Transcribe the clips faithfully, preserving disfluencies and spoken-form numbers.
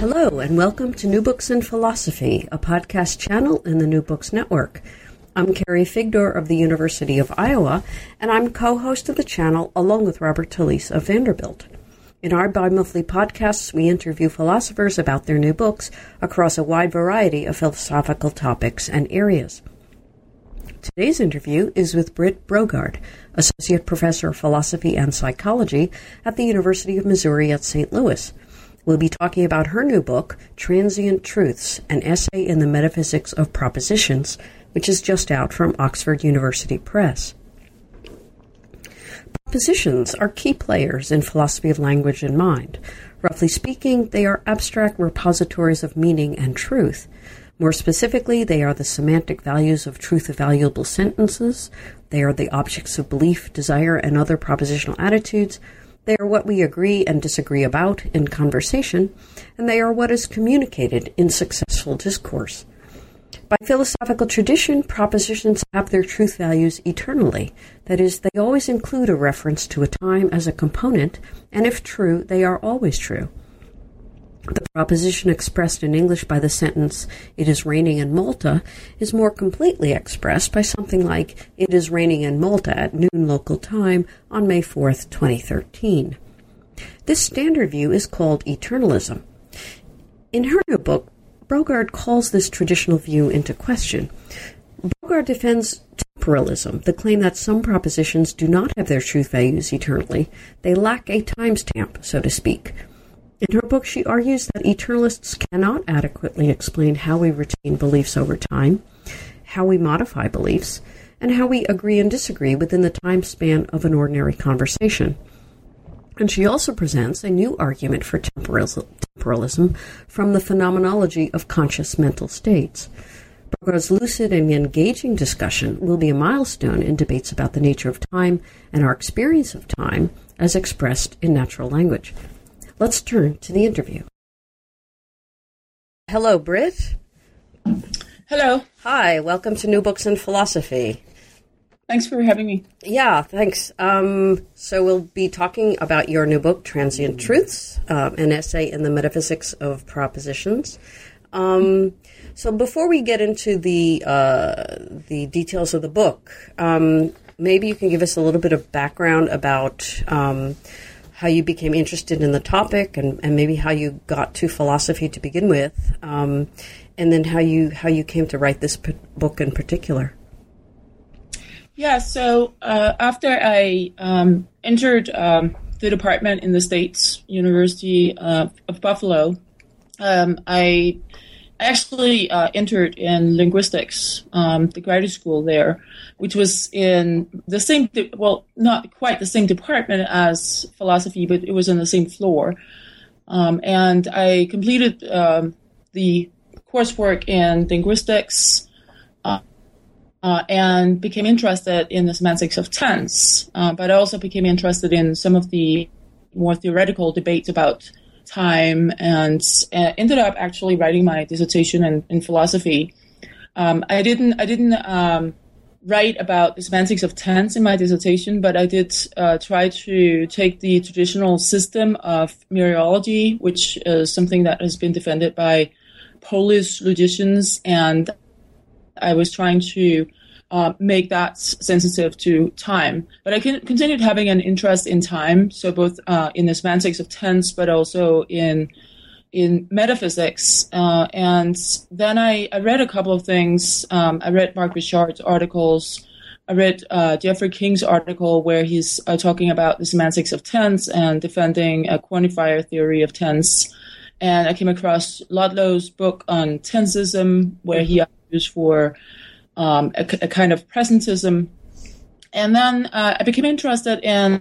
Hello, and welcome to New Books in Philosophy, a podcast channel in the New Books Network. I'm Carrie Figdor of the University of Iowa, and I'm co-host of the channel along with Robert Talisse of Vanderbilt. In our bi-monthly podcasts, we interview philosophers about their new books across a wide variety of philosophical topics and areas. Today's interview is with Britt Brogaard, Associate Professor of Philosophy and Psychology at the University of Missouri at Saint Louis. We'll be talking about her new book, Transient Truths, an essay in the metaphysics of propositions, which is just out from Oxford University Press. Propositions are key players in philosophy of language and mind. Roughly speaking, they are abstract repositories of meaning and truth. More specifically, they are the semantic values of truth-evaluable sentences. They are the objects of belief, desire, and other propositional attitudes. They are what we agree and disagree about in conversation, and they are what is communicated in successful discourse. By philosophical tradition, propositions have their truth values eternally. That is, they always include a reference to a time as a component, and if true, they are always true. The proposition expressed in English by the sentence, "It is raining in Malta," is more completely expressed by something like, "It is raining in Malta at noon local time on May fourth, twenty thirteen. This standard view is called eternalism. In her new book, Brogaard calls this traditional view into question. Brogaard defends temporalism, the claim that some propositions do not have their truth values eternally. They lack a timestamp, so to speak. In her book, she argues that eternalists cannot adequately explain how we retain beliefs over time, how we modify beliefs, and how we agree and disagree within the time span of an ordinary conversation. And she also presents a new argument for temporalism from the phenomenology of conscious mental states. Brogaard's lucid and engaging discussion will be a milestone in debates about the nature of time and our experience of time as expressed in natural language. Let's turn to the interview. Hello, Britt. Hello. Hi, welcome to New Books in Philosophy. Thanks for having me. Yeah, thanks. Um, so we'll be talking about your new book, Transient Truths, uh, an essay in the metaphysics of propositions. Um, so before we get into the uh, the details of the book, um, maybe you can give us a little bit of background about um, how you became interested in the topic, and, and maybe how you got to philosophy to begin with, um, and then how you how you came to write this p- book in particular. Yeah, so uh, after I um, entered um, the department in the States, University uh, of Buffalo, um, I actually uh, entered in linguistics, um, the graduate school there, which was in the same, de- well, not quite the same department as philosophy, but it was on the same floor. Um, and I completed um, the coursework in linguistics uh, uh, and became interested in the semantics of tense. Uh, but I also became interested in some of the more theoretical debates about time, and uh, ended up actually writing my dissertation in, in philosophy. Um, I didn't I didn't um, write about the semantics of tense in my dissertation, but I did uh, try to take the traditional system of mereology, which is something that has been defended by Polish logicians, and I was trying to Uh, make that sensitive to time. But I can, continued having an interest in time, so both uh, in the semantics of tense, but also in in metaphysics. Uh, and then I, I read a couple of things. Um, I read Mark Richard's articles. I read uh, Jeffrey King's article where he's uh, talking about the semantics of tense and defending a quantifier theory of tense. And I came across Ludlow's book on tensism, where he argues for Um, a, a kind of presentism. And then uh, I became interested in,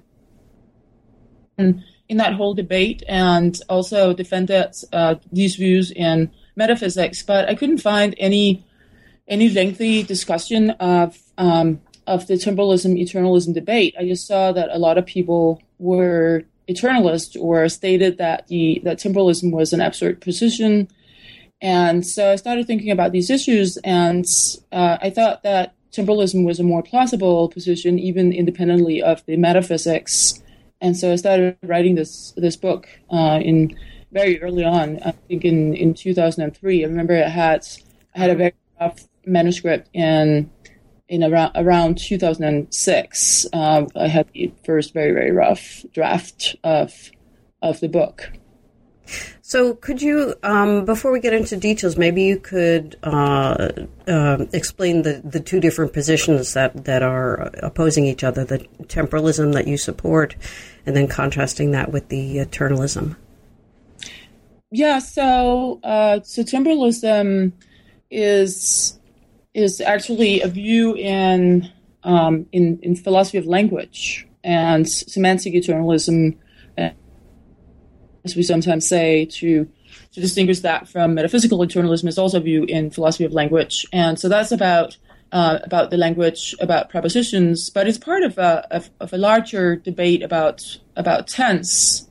in in that whole debate, and also defended uh, these views in metaphysics. But I couldn't find any any lengthy discussion of um, of the temporalism eternalism debate. I just saw that a lot of people were eternalists, or stated that the that temporalism was an absurd position. And so I started thinking about these issues, and uh, I thought that temporalism was a more plausible position, even independently of the metaphysics. And so I started writing this this book uh, in very early on. I think in, in two thousand three. I remember I had I had a very rough manuscript in in around around two thousand six. Uh, I had the first very very rough draft of of the book. So could you, um, before we get into details, maybe you could uh, uh, explain the, the two different positions that, that are opposing each other, the temporalism that you support, and then contrasting that with the eternalism. Yeah, so uh, so temporalism is is actually a view in um, in in philosophy of language, and semantic eternalism, as we sometimes say, to to distinguish that from metaphysical eternalism, is also a view in philosophy of language. And so that's about uh, about the language, about prepositions, but it's part of a of, of a larger debate about about tense.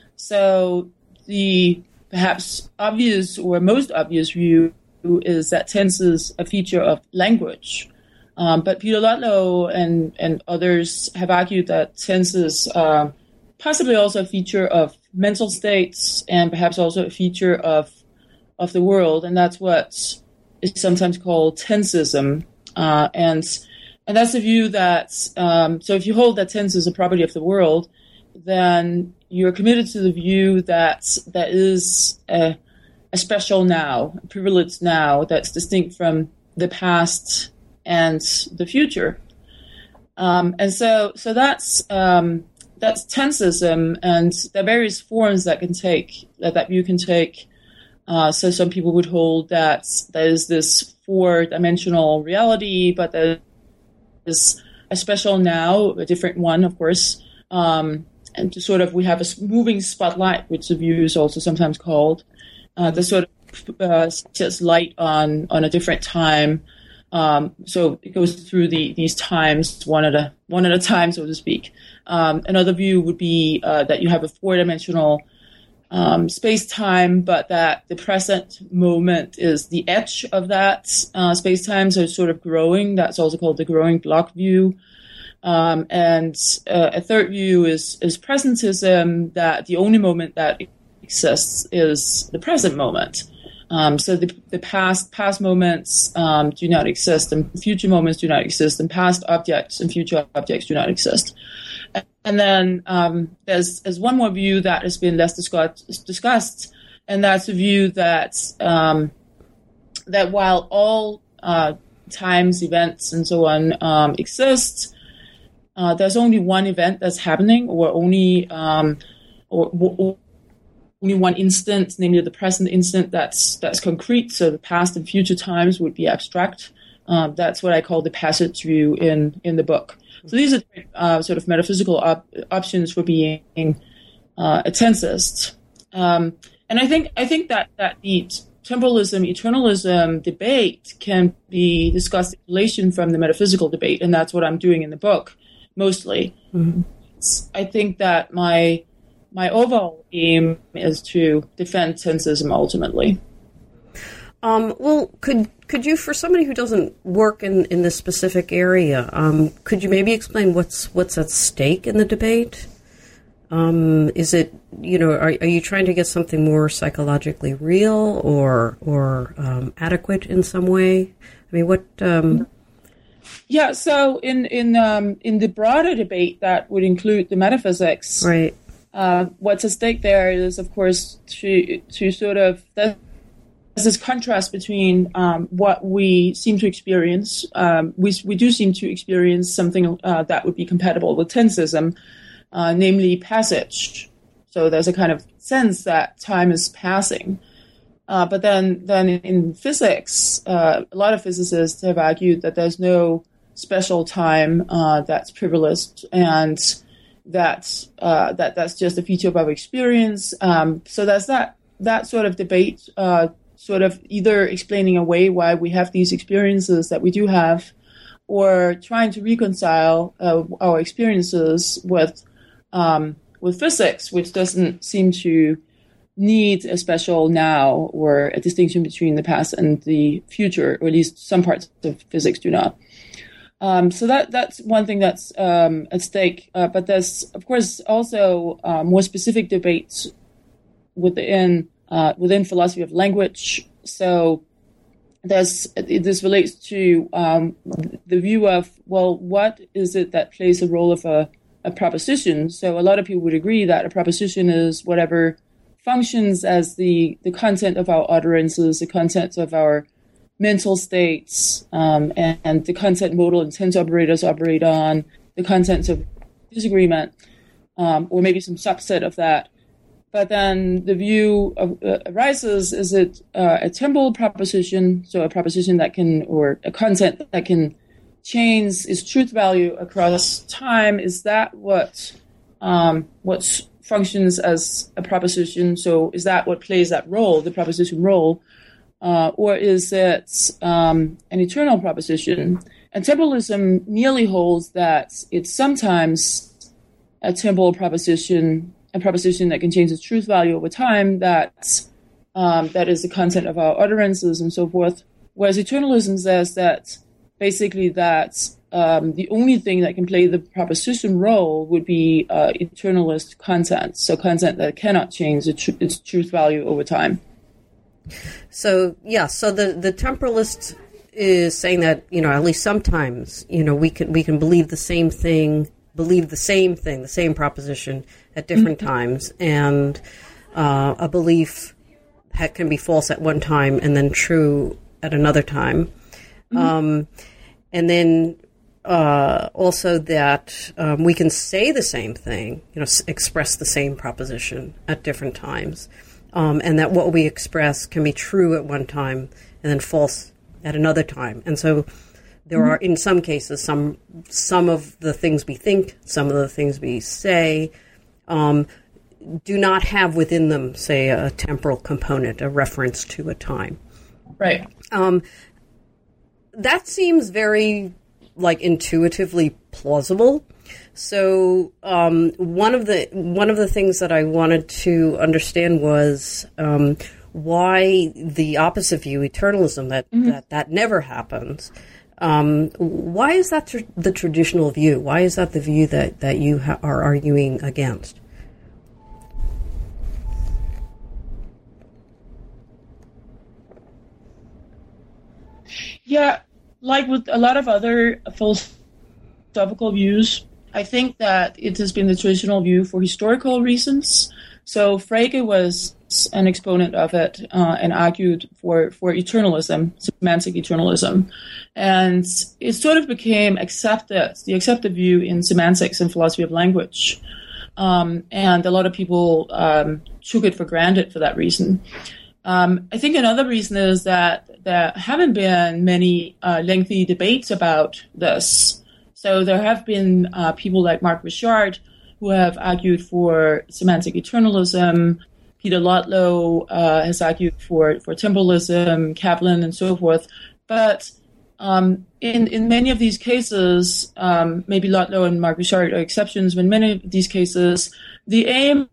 So the perhaps obvious or most obvious view is that tense is a feature of language. Um, but Peter Ludlow and, and others have argued that tense is uh, possibly also a feature of mental states and perhaps also a feature of of the world, and that's what is sometimes called tensism. Uh, and and that's the view that um, so if you hold that tense is a property of the world, then you're committed to the view that that is a, a special now, a privileged now that's distinct from the past and the future. Um, and so so that's um, that's tensism, and there are various forms that can take that that view can take. Uh, so some people would hold that there is this four-dimensional reality, but there is a special now, a different one, of course. Um, and to sort of, we have a moving spotlight, which the view is also sometimes called, uh, that sort of uh, sheds light on on a different time. Um, so it goes through the these times one at a one at a time, so to speak. Um, another view would be uh, that you have a four-dimensional um, space-time, but that the present moment is the edge of that uh, space-time, so it's sort of growing. That's also called the growing block view. Um, and uh, a third view is is presentism, that the only moment that exists is the present moment. Um, so the, the past past moments um, do not exist, and future moments do not exist, and past objects and future objects do not exist. And then um, there's, there's one more view that has been less discussed, discussed and that's a view that um, that while all uh, times, events, and so on um, exist, uh, there's only one event that's happening, or only um, or, or only one instant, namely the present instant, that's that's concrete. So the past and future times would be abstract. Um, that's what I call the passage view in, in the book. So these are uh, sort of metaphysical op- options for being uh, a tensist. Um, and I think I think that, that the temporalism, eternalism debate can be discussed in relation from the metaphysical debate, and that's what I'm doing in the book, mostly. Mm-hmm. I think that my my overall aim is to defend tensism ultimately. Um, well, could could you, for somebody who doesn't work in, in this specific area, um, could you maybe explain what's what's at stake in the debate? Um, is it, you know, are, are you trying to get something more psychologically real or or um, adequate in some way? I mean, what? Um... Yeah, so in in um, in the broader debate that would include the metaphysics, right? Uh, what's at stake there is, of course, to to sort of there's this contrast between um, what we seem to experience. Um, we we do seem to experience something uh, that would be compatible with tensism, uh, namely passage. So there's a kind of sense that time is passing. Uh, but then then in physics, uh, a lot of physicists have argued that there's no special time uh, that's privileged, and that uh, that that's just a feature of our experience. Um, so there's that that sort of debate, uh, sort of either explaining away why we have these experiences that we do have, or trying to reconcile uh, our experiences with um, with physics, which doesn't seem to need a special now or a distinction between the past and the future, or at least some parts of physics do not. Um, so that that's one thing that's um, at stake. Uh, but there's, of course, also uh, more specific debates within uh, within philosophy of language. So there's, this relates to um, the view of, well, what is it that plays the role of a, a proposition? So a lot of people would agree that a proposition is whatever functions as the, the content of our utterances, the content of our mental states, um, and, and the content modal and tense operators operate on, the contents of disagreement, um, or maybe some subset of that. But then the view of, uh, arises, is it uh, a temporal proposition, so a proposition that can, or a content that can change its truth value across time? Is that what um, what functions as a proposition? So is that what plays that role, the proposition role? Uh, or is it um, an eternal proposition? And temporalism merely holds that it's sometimes a temporal proposition, a proposition that can change its truth value over time, that um, that is the content of our utterances and so forth. Whereas eternalism says that basically that um, the only thing that can play the proposition role would be uh, eternalist content, so content that cannot change its, tr- its truth value over time. So, yeah, so the, the temporalist is saying that, you know, at least sometimes, you know, we can we can believe the same thing, believe the same thing, the same proposition at different mm-hmm. times, and uh, a belief ha- can be false at one time and then true at another time. Mm-hmm. Um, and then uh, also that um, we can say the same thing, you know, s- express the same proposition at different times. Um, and that what we express can be true at one time and then false at another time. And so there mm-hmm. are, in some cases, some some of the things we think, some of the things we say, um, do not have within them, say, a temporal component, a reference to a time. Right. Um, that seems very, like, intuitively plausible. So um, one of the one of the things that I wanted to understand was um, why the opposite view, eternalism, that mm-hmm. that, that never happens. Um, why is that tr- the traditional view? Why is that the view that that you ha- are arguing against? Yeah, like with a lot of other philosophical views, I think that it has been the traditional view for historical reasons. So Frege was an exponent of it uh, and argued for, for eternalism, semantic eternalism. And it sort of became accepted, the accepted view in semantics and philosophy of language. Um, and a lot of people um, took it for granted for that reason. Um, I think another reason is that there haven't been many uh, lengthy debates about this. So there have been uh, people like Mark Richard who have argued for semantic eternalism. Peter Ludlow uh, has argued for, for temporalism, Kaplan, and so forth. But um, in, in many of these cases, um, maybe Ludlow and Mark Richard are exceptions, but in many of these cases, the aim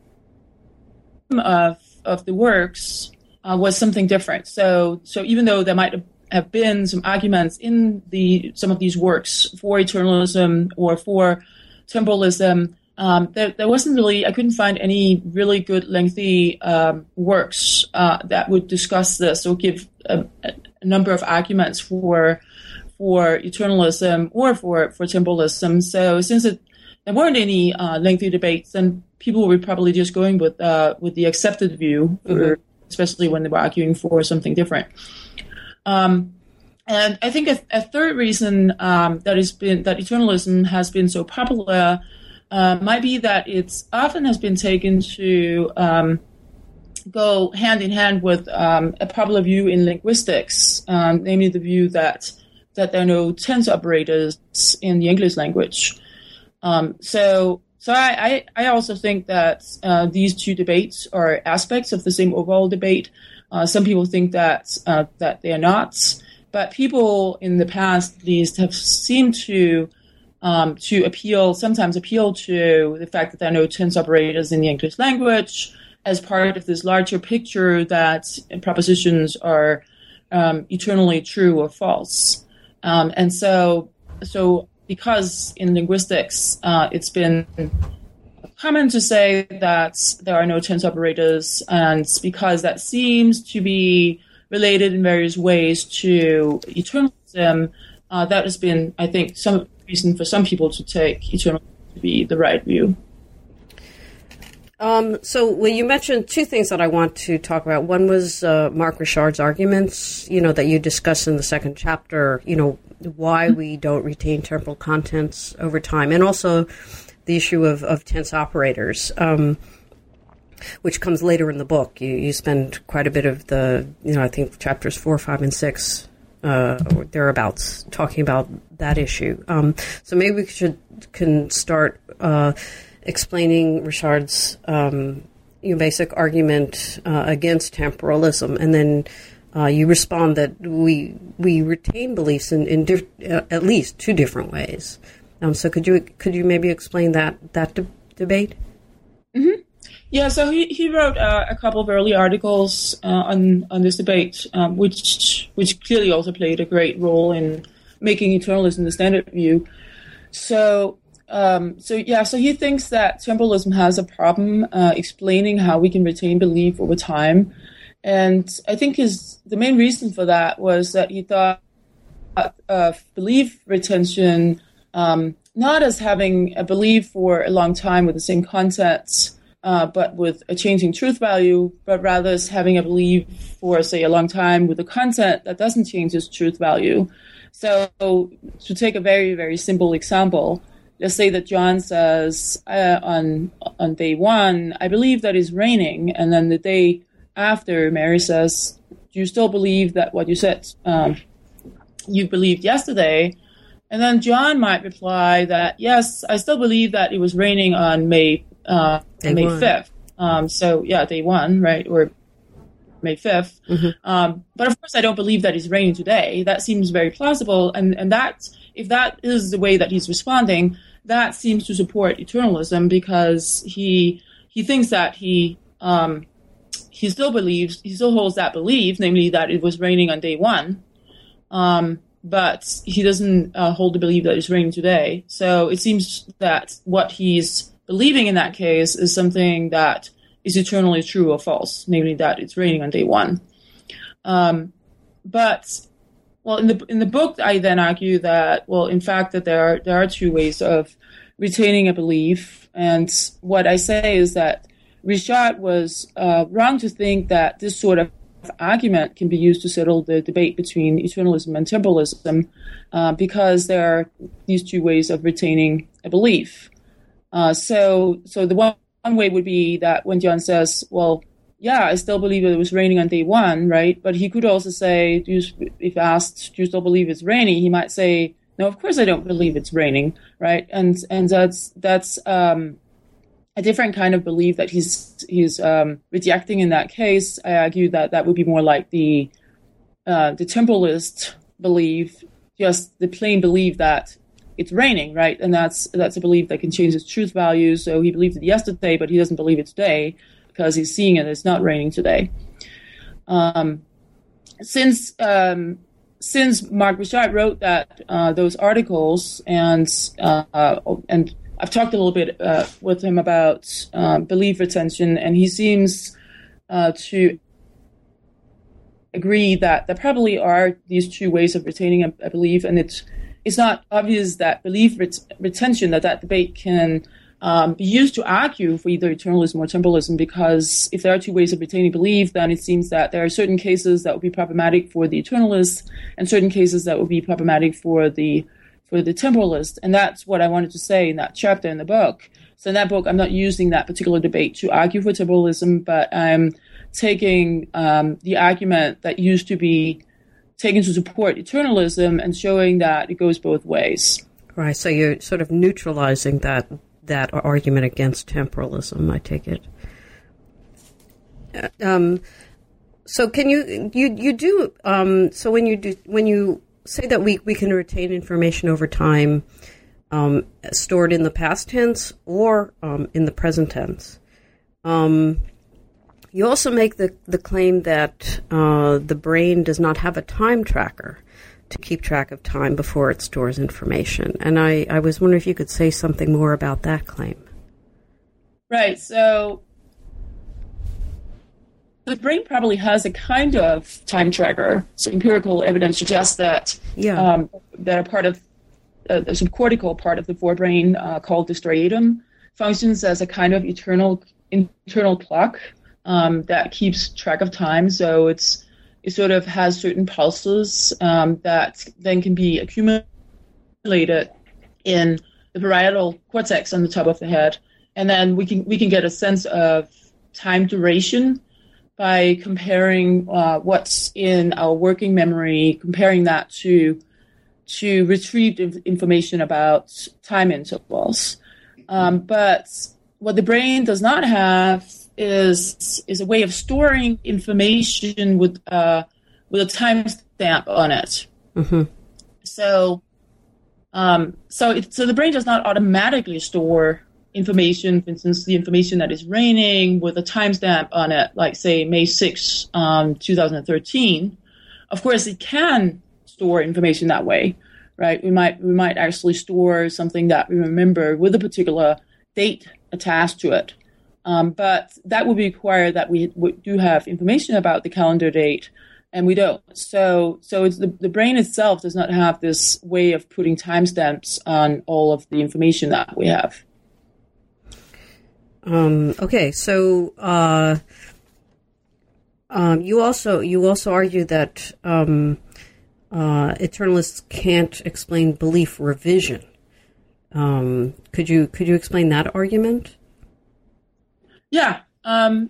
of of the works uh, was something different. So so even though there might have have been some arguments in the some of these works for eternalism or for temporalism, um, there, there wasn't really, I couldn't find any really good lengthy um, works uh, that would discuss this or give a, a number of arguments for for eternalism or for, for temporalism. So since it, there weren't any uh, lengthy debates, then people were probably just going with uh, with the accepted view, mm-hmm. or, especially when they were arguing for something different. Um, and I think a, a third reason um, that has been that eternalism has been so popular uh, might be that it's often has been taken to um, go hand in hand with um, a popular view in linguistics, um, namely the view that that there are no tense operators in the English language. Um, so. So I, I also think that uh, these two debates are aspects of the same overall debate. Uh, some people think that uh, that they are not, but people in the past, at least, have seemed to um, to appeal, sometimes appeal to the fact that there are no tense operators in the English language as part of this larger picture that propositions are um, eternally true or false. Um, and so, so. Because in linguistics, uh, it's been common to say that there are no tense operators, and because that seems to be related in various ways to eternalism, uh, that has been, I think, some reason for some people to take eternalism to be the right view. Um, so, well, you mentioned two things that I want to talk about. One was uh, Mark Richard's arguments, you know, that you discuss in the second chapter, you know, why we don't retain temporal contents over time, and also the issue of, of tense operators, um, which comes later in the book. You, you spend quite a bit of the, you know, I think chapters four, five, and six, uh, or thereabouts, talking about that issue. Um, so maybe we should can start uh, explaining Richard's um, you know, basic argument uh, against temporalism, and then uh, you respond that we we retain beliefs in, in diff- uh, at least two different ways. Um, so could you could you maybe explain that that de- debate? Mm-hmm. Yeah, so he he wrote uh, a couple of early articles uh, on on this debate, um, which which clearly also played a great role in making eternalism the standard view. So. Um, so yeah, so he thinks that temporalism has a problem uh, explaining how we can retain belief over time, and I think his the main reason for that was that he thought of belief retention um, not as having a belief for a long time with the same contents, uh, but with a changing truth value, but rather as having a belief for, say, a long time with a content that doesn't change its truth value. So to take a very, very simple example. Let's say that John says uh, on on day one, I believe that it's raining, and then the day after, Mary says, do you still believe that what you said um, you believed yesterday? And then John might reply that, yes, I still believe that it was raining on May uh, May fifth. Um, so yeah, day one, right, or May fifth. Mm-hmm. Um, but of course, I don't believe that it's raining today. That seems very plausible, and and that. If that is the way that he's responding, that seems to support eternalism because he he thinks that he um, he still believes he still holds that belief, namely that it was raining on day one, um, but he doesn't uh, hold the belief that it's raining today. So it seems that what he's believing in that case is something that is eternally true or false, namely that it's raining on day one. Um, but Well, in the in the book, I then argue that, well, in fact, that there are there are two ways of retaining a belief, and what I say is that Richard was uh, wrong to think that this sort of argument can be used to settle the debate between eternalism and temporalism, uh, because there are these two ways of retaining a belief. Uh, so, so the one, one way would be that when John says, well, yeah, I still believe it was raining on day one, right? But he could also say, do you, if asked, do you still believe it's raining? He might say, no, of course I don't believe it's raining, right? And and that's that's um, a different kind of belief that he's he's um, rejecting in that case. I argue that that would be more like the uh, the temporalist belief, just the plain belief that it's raining, right? And that's that's a belief that can change its truth value. So he believed it yesterday, but he doesn't believe it today, because he's seeing it, it's not raining today. Um, since um, since Mark Richard wrote that uh, those articles, and uh, and I've talked a little bit uh, with him about uh, belief retention, and he seems uh, to agree that there probably are these two ways of retaining a, a belief, and it's it's not obvious that belief ret- retention that that debate can Um, be used to argue for either eternalism or temporalism, because if there are two ways of retaining belief, then it seems that there are certain cases that would be problematic for the eternalists and certain cases that would be problematic for the for the temporalist. And that's what I wanted to say in that chapter in the book. So in that book, I'm not using that particular debate to argue for temporalism, but I'm taking um, the argument that used to be taken to support eternalism and showing that it goes both ways. Right, so you're sort of neutralizing that that argument against temporalism, I take it. Um, so can you you you do um, so when you do when you say that we, we can retain information over time, um, stored in the past tense or um, in the present tense, um, you also make the the claim that uh, the brain does not have a time tracker to keep track of time before it stores information. And I, I was wondering if you could say something more about that claim. Right. So the brain probably has a kind of time tracker. So empirical evidence suggests that Yeah. um, that a part of uh, the subcortical part of the forebrain uh, called the striatum functions as a kind of eternal internal clock um, that keeps track of time. So it's it sort of has certain pulses um, that then can be accumulated in the parietal cortex on the top of the head, and then we can we can get a sense of time duration by comparing uh, what's in our working memory, comparing that to to retrieved inf- information about time intervals. Um, but what the brain does not have is is a way of storing information with uh, with a timestamp on it. Mm-hmm. So, um, so it, so the brain does not automatically store information. For instance, the information that is raining with a timestamp on it, like say May sixth, um, two thousand thirteen. Of course, it can store information that way, right? We might we might actually store something that we remember with a particular date attached to it. Um, but that would require that we, we do have information about the calendar date, and we don't. So, so it's the, the brain itself does not have this way of putting timestamps on all of the information that we have. Um, okay, so uh, um, you also you also argue that um, uh, eternalists can't explain belief revision. Um, could you could you explain that argument? Yeah. Um,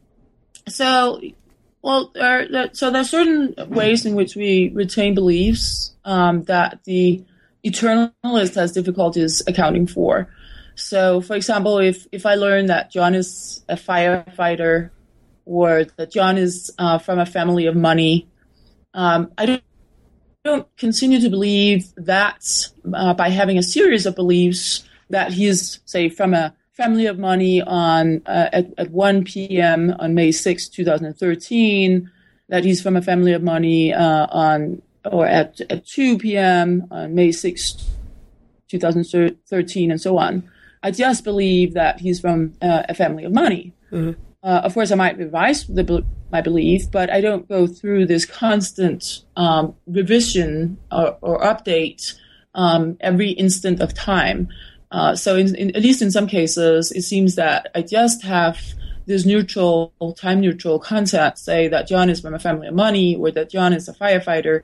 so, well, there, there, so there are certain ways in which we retain beliefs um, that the eternalist has difficulties accounting for. So, for example, if, if I learn that John is a firefighter or that John is uh, from a family of money, um, I don't, don't continue to believe that uh, by having a series of beliefs that he is, say, from a family of money on uh, at, at one p.m. on May sixth, twenty thirteen, that he's from a family of money uh, on or at, at two p.m. on May sixth, twenty thirteen, and so on. I just believe that he's from uh, a family of money. Mm-hmm. Uh, of course, I might revise the, my belief, but I don't go through this constant um, revision or, or update um, every instant of time. Uh, so in, in, at least in some cases, it seems that I just have this neutral, time-neutral concept, say that John is from a family of money or that John is a firefighter.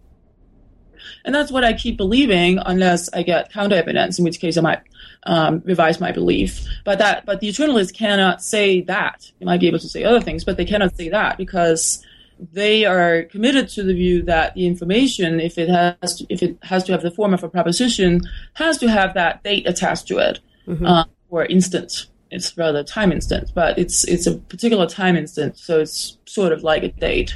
And that's what I keep believing unless I get counter-evidence, in which case I might um, revise my belief. But that, but the eternalists cannot say that. They might be able to say other things, but they cannot say that because they are committed to the view that the information, if it has to, if it has to have the form of a proposition, has to have that date attached to it, mm-hmm. uh, or instant. It's rather time instant, but it's it's a particular time instant, so it's sort of like a date.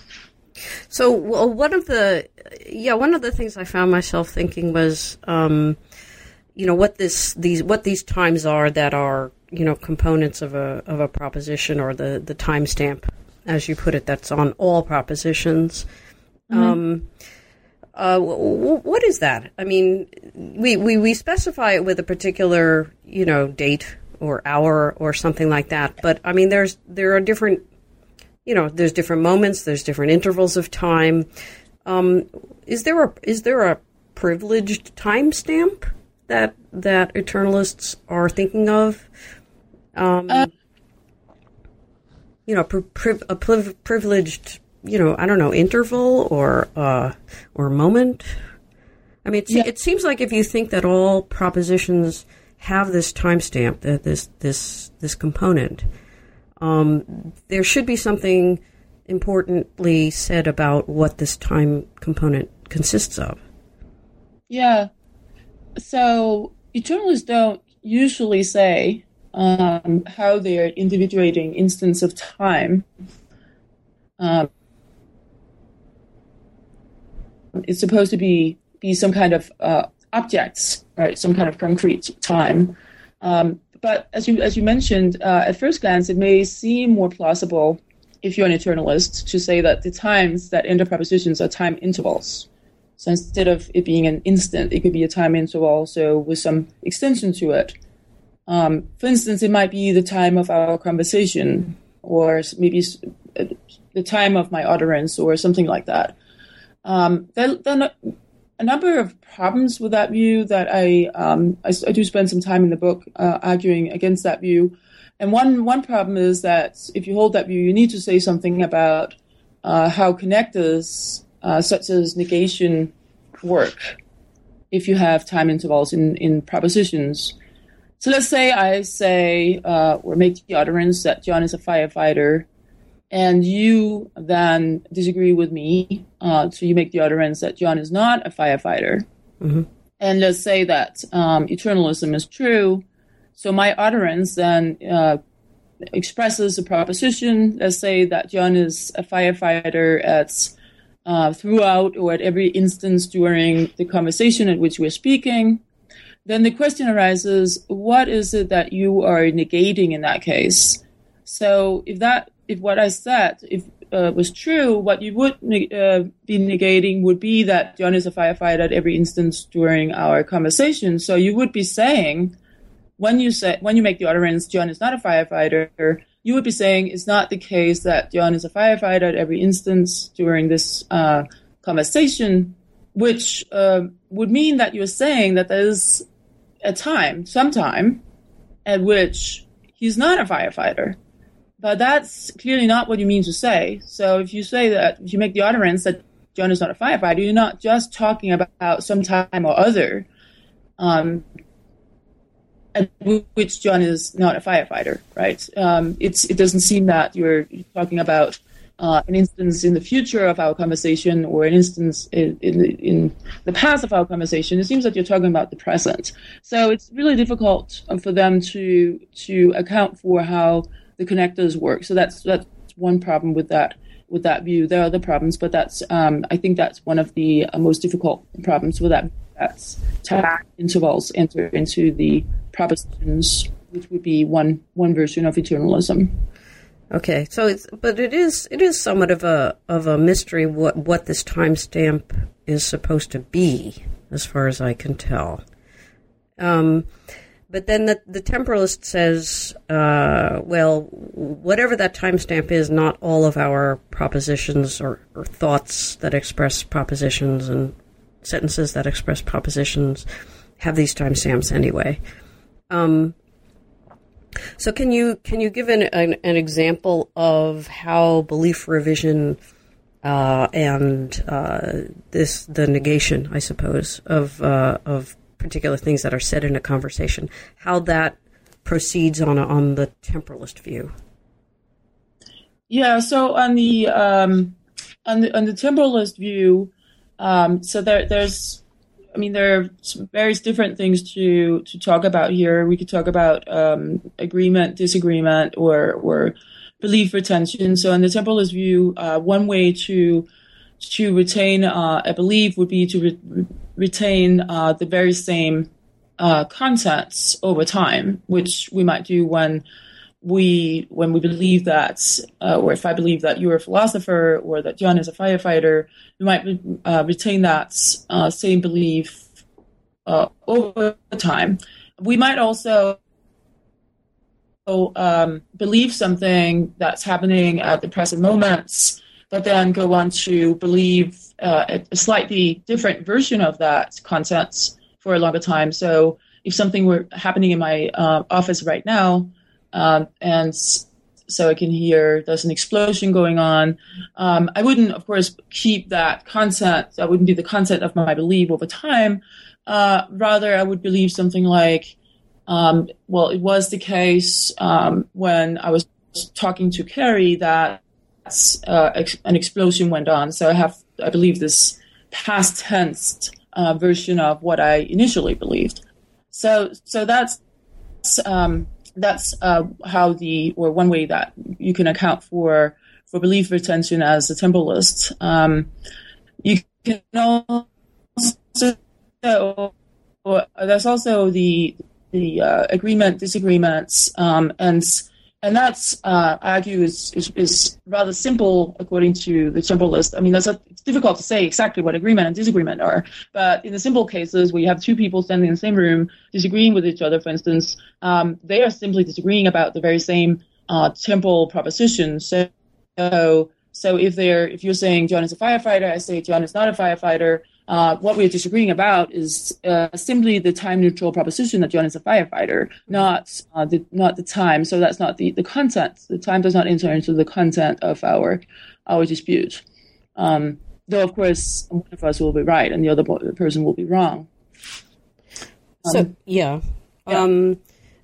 So well, one of the yeah one of the things I found myself thinking was, um, you know, what this these what these times are that are you know components of a of a proposition or the the timestamp, as you put it, that's on all propositions. Mm-hmm. Um, uh, w- what is that? I mean, we, we, we specify it with a particular, you know, date or hour or something like that. But I mean, there's there are different, you know, there's different moments, there's different intervals of time. Um, is there a is there a privileged timestamp that that eternalists are thinking of? Um, uh- You know, pri- a privileged, you know, I don't know, interval or uh, or moment. I mean, yeah. It seems like if you think that all propositions have this timestamp, that this this this component, um, there should be something importantly said about what this time component consists of. Yeah. So eternalists don't usually say Um, how they are individuating instance of time. Um, it's supposed to be be some kind of uh, objects, right? Some kind of concrete time. Um, but as you as you mentioned, uh, at first glance, it may seem more plausible if you're an eternalist to say that the times that enter propositions are time intervals. So instead of it being an instant, it could be a time interval, so with some extension to it. Um, for instance, it might be the time of our conversation, or maybe the time of my utterance, or something like that. Um, there, there are a number of problems with that view that I, um, I, I do spend some time in the book uh, arguing against that view. And one, one problem is that if you hold that view, you need to say something about uh, how connectors, uh, such as negation, work if you have time intervals in, in propositions. So let's say I say, uh, or make the utterance that John is a firefighter, and you then disagree with me, uh, so you make the utterance that John is not a firefighter. Mm-hmm. And let's say that um, eternalism is true, so my utterance then uh, expresses a proposition. Let's say that John is a firefighter at uh, throughout or at every instance during the conversation at which we're speaking. Then the question arises, what is it that you are negating in that case? So if that, if what I said if uh, was true, what you would uh, be negating would be that John is a firefighter at every instance during our conversation. So you would be saying, when you say when you make the utterance, John is not a firefighter, you would be saying it's not the case that John is a firefighter at every instance during this uh, conversation, which uh, would mean that you're saying that there's a time, some time, at which he's not a firefighter. But that's clearly not what you mean to say. So if you say that, if you make the utterance that John is not a firefighter, you're not just talking about some time or other um, at which John is not a firefighter, right? Um, it's it doesn't seem that you're talking about uh, an instance in the future of our conversation or an instance in, in, in the past of our conversation. It seems that you're talking about the present. So it's really difficult for them to to account for how the connectors work. So that's that's one problem with that with that view. There are other problems, but that's um, I think that's one of the uh, most difficult problems with that. That's time intervals enter into the propositions, which would be one one version of eternalism. Okay, so it's but it is it is somewhat of a of a mystery what what this timestamp is supposed to be, as far as I can tell. Um, but then the the temporalist says, uh, well, whatever that timestamp is, not all of our propositions or, or thoughts that express propositions and sentences that express propositions have these timestamps anyway. Um, so can you can you give an, an, an example of how belief revision uh, and uh, this the negation, I suppose, of uh, of particular things that are said in a conversation, how that proceeds on a, on the temporalist view? Yeah. So on the um, on the on the temporalist view. Um, so there, there's, I mean, there are some various different things to, to talk about here. We could talk about um, agreement, disagreement, or or belief retention. So in the temporalist view, uh, one way to to retain uh, a belief would be to re- retain uh, the very same uh, contents over time, which we might do when we when we believe that, uh, or if I believe that you're a philosopher or that John is a firefighter, we might uh, retain that uh, same belief uh, over time. We might also um, believe something that's happening at the present moments, but then go on to believe uh, a slightly different version of that content for a longer time. So if something were happening in my uh, office right now, Um, and so I can hear there's an explosion going on. Um, I wouldn't, of course, keep that content. That wouldn't be the content of my belief over time. Uh, rather, I would believe something like, um, well, it was the case um, when I was talking to Carrie that uh, ex- an explosion went on. So I have, I believe, this past tense uh, version of what I initially believed. So, so that's. Um, That's uh, how the, or one way that you can account for for belief retention as a temporalist. Um, you can also, or there's also the the uh, agreement, disagreements, um, and and that's, uh, I argue, is, is is rather simple according to the temporalist. I mean, that's a, it's difficult to say exactly what agreement and disagreement are, but in the simple cases where you have two people standing in the same room disagreeing with each other, for instance, um, they are simply disagreeing about the very same uh, temporal proposition. So, so if they're if you're saying John is a firefighter, I say John is not a firefighter. Uh, what we're disagreeing about is uh, simply the time-neutral proposition that John is a firefighter, not uh, the not the time. So that's not the, the content. The time does not enter into the content of our our dispute. Um, though, of course, one of us will be right and the other person will be wrong. Um, so yeah. yeah. Um,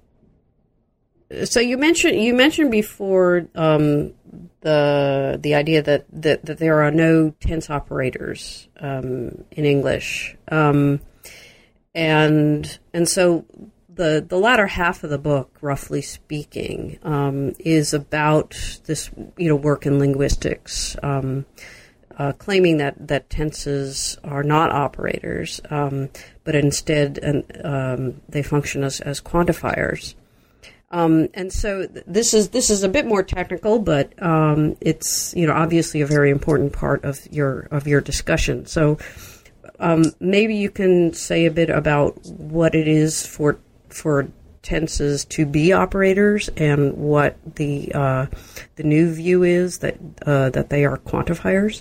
so you mentioned you mentioned before um, the the idea that, that, that there are no tense operators um, in English, um, and and so the the latter half of the book, roughly speaking, um, is about this you know work in linguistics, um, uh, claiming that, that tenses are not operators, um, but instead um, they function as, as quantifiers. Um, and so th- this is this is a bit more technical, but um, it's you know obviously a very important part of your of your discussion. So um, maybe you can say a bit about what it is for for tenses to be operators and what the uh, the new view is that uh, that they are quantifiers.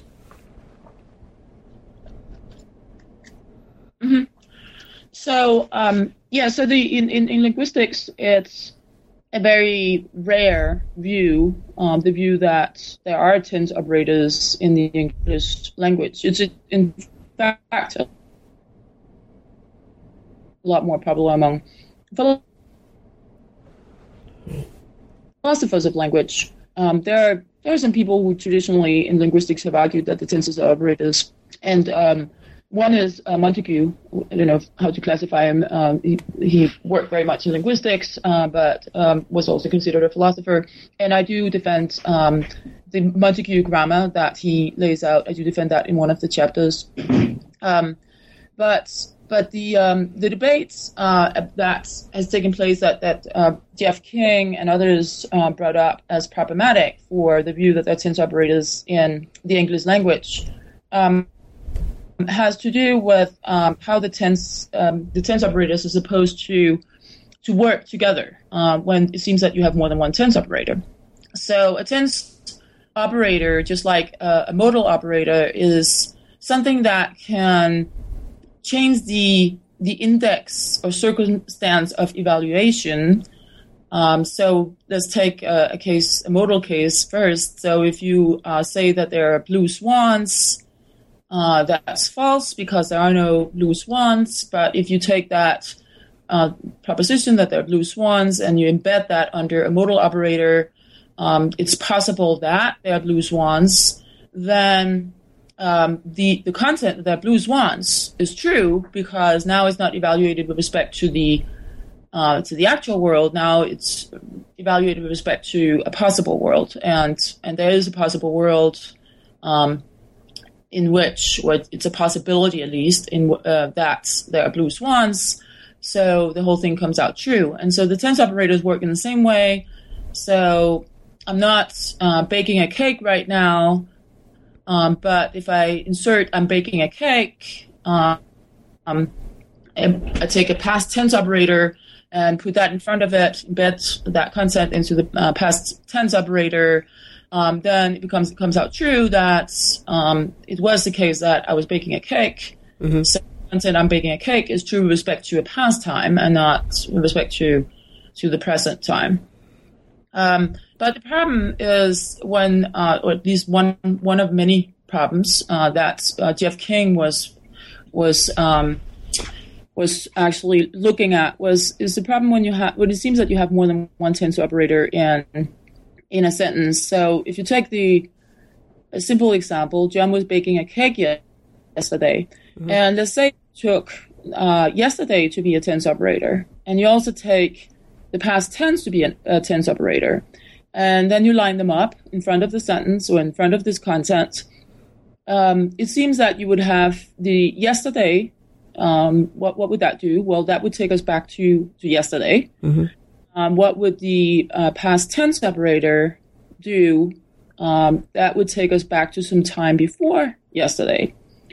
Mm-hmm. So um, yeah, so the in, in, in linguistics it's a very rare view, um, the view that there are tense operators in the English language. It's in fact a lot more popular among philosophers of language. Um, there are there are some people who traditionally in linguistics have argued that the tenses are operators, and um, one is uh, Montague. I don't know how to classify him. Um, he, he worked very much in linguistics, uh, but um, was also considered a philosopher. And I do defend um, the Montague grammar that he lays out. I do defend that in one of the chapters. Um, but but the um, the debates uh, that has taken place that that uh, Jeff King and others uh, brought up as problematic for the view that there are tense operators in the English language. Um, has to do with um, how the tense um, the tense operators are supposed to to work together uh, when it seems that you have more than one tense operator. So a tense operator, just like a, a modal operator, is something that can change the the index or circumstance of evaluation. Um, so let's take a, a case, a modal case first. So if you uh, say that there are blue swans, Uh, that's false because there are no blue swans. But if you take that uh, proposition that there are blue swans and you embed that under a modal operator, um, it's possible that there are blue swans, then um, the, the content that there are blue swans is true because now it's not evaluated with respect to the uh, to the actual world. Now it's evaluated with respect to a possible world. And, and there is a possible world um, in which, or it's a possibility at least, in uh, that there are blue swans, so the whole thing comes out true. And so the tense operators work in the same way. So I'm not uh, baking a cake right now, um, but if I insert I'm baking a cake, uh, um, I take a past tense operator and put that in front of it, embed that concept into the uh, past tense operator, Um, then it becomes it comes out true that um, it was the case that I was baking a cake. Mm-hmm. So content I'm baking a cake is true with respect to a past time and not with respect to to the present time. Um, but the problem is when, uh, or at least one one of many problems uh, that uh, Jeff King was was um, was actually looking at was is the problem when you have when it seems that you have more than one tense operator in. in a sentence. So if you take the a simple example, John was baking a cake yesterday, mm-hmm. and let's say you took uh, yesterday to be a tense operator, and you also take the past tense to be a, a tense operator, and then you line them up in front of the sentence or in front of this content. Um, it seems that you would have the yesterday. Um, what what would that do? Well, that would take us back to to yesterday. Mm-hmm. um, what would the uh, past tense operator do? Um, that would take us back to some time before yesterday.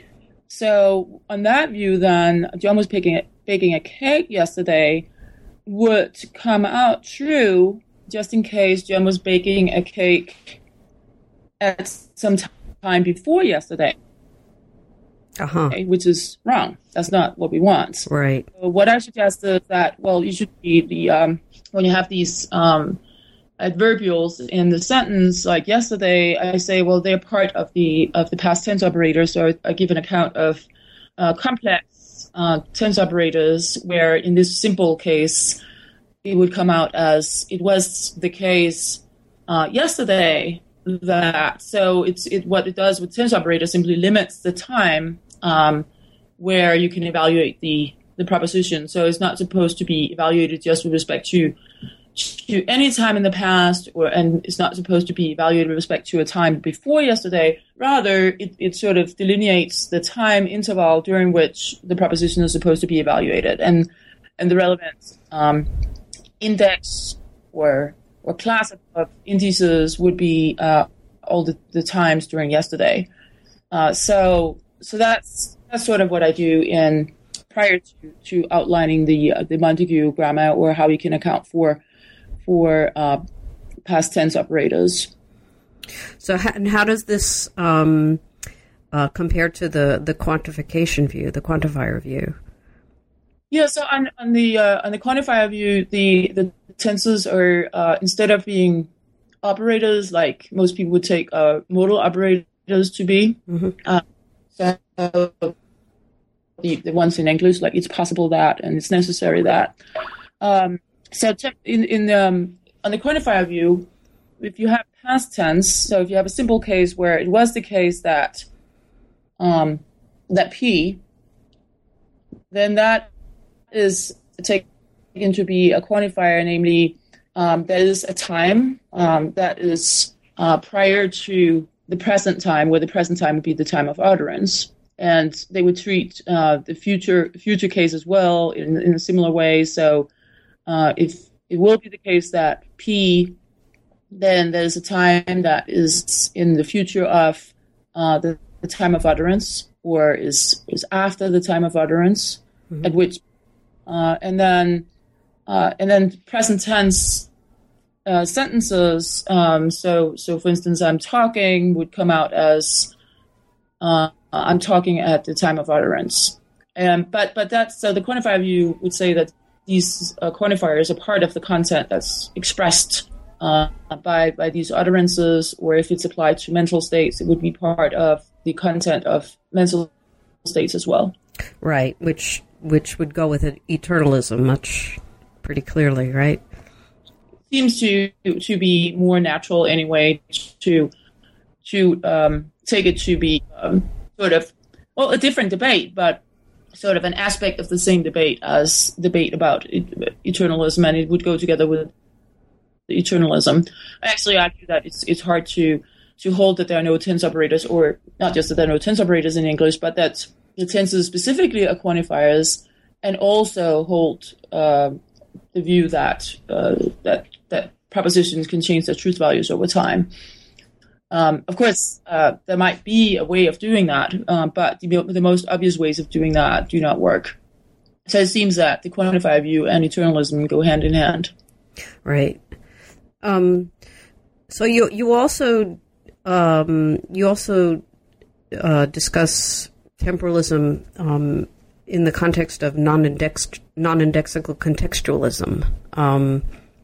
So on that view, then, John was baking a, baking a cake yesterday would come out true just in case John was baking a cake at some time before yesterday. Uh-huh. Okay, which is wrong. That's not what we want. Right. So what I suggest is that, well, you should be the, um, when you have these um, adverbials in the sentence, like yesterday, I say, well, they're part of the of the past tense operators, so I, I give an account of uh, complex uh, tense operators, where in this simple case, it would come out as it was the case uh, yesterday that, so it's it what it does with tense operators simply limits the time um, where you can evaluate the, the proposition. So it's not supposed to be evaluated just with respect to to any time in the past, or and it's not supposed to be evaluated with respect to a time before yesterday. Rather, it, it sort of delineates the time interval during which the proposition is supposed to be evaluated, and and the relevant um, index or or class of, of indices would be uh, all the, the times during yesterday. Uh, so so that's that's sort of what I do in prior to, to outlining the uh, the Montague grammar, or how we can account for for uh, past tense operators. So, how, and how does this um, uh, compare to the, the quantification view, the quantifier view? Yeah, so on, on the uh, on the quantifier view, the, the tenses are uh, instead of being operators like most people would take uh, modal operators to be. Mm-hmm. Uh, so the the ones in English, like it's possible that and it's necessary that. Um, So in in um, on the quantifier view, if you have past tense, so if you have a simple case where it was the case that um, that P, then that is taken to be a quantifier, namely um, that is a time um, that is uh, prior to the present time, where the present time would be the time of utterance, and they would treat uh, the future future case as well in in a similar way. So. Uh, if it will be the case that P, then there's a time that is in the future of uh, the, the time of utterance, or is is after the time of utterance, mm-hmm. at which, uh, and then uh, and then present tense uh, sentences. Um, so so for instance, I'm talking would come out as uh, I'm talking at the time of utterance, and but but that's so the quantifier view would say that these uh, quantifiers are part of the content that's expressed uh, by by these utterances, or if it's applied to mental states, it would be part of the content of mental states as well. Right, which which would go with it, eternalism much pretty clearly, right? Seems to to be more natural anyway to to um, take it to be um, sort of well a different debate, but sort of an aspect of the same debate as debate about eternalism, and it would go together with eternalism. I actually argue that it's it's hard to to hold that there are no tense operators, or not just that there are no tense operators in English, but that the tenses specifically are quantifiers, and also hold uh, the view that uh, that that propositions can change their truth values over time. Um, of course, uh, there might be a way of doing that, uh, but the, the most obvious ways of doing that do not work. So it seems that the quantifier view and eternalism go hand in hand. Right. Um, so you you also um, you also uh, discuss temporalism um, in the context of non-index non-indexical contextualism. Um,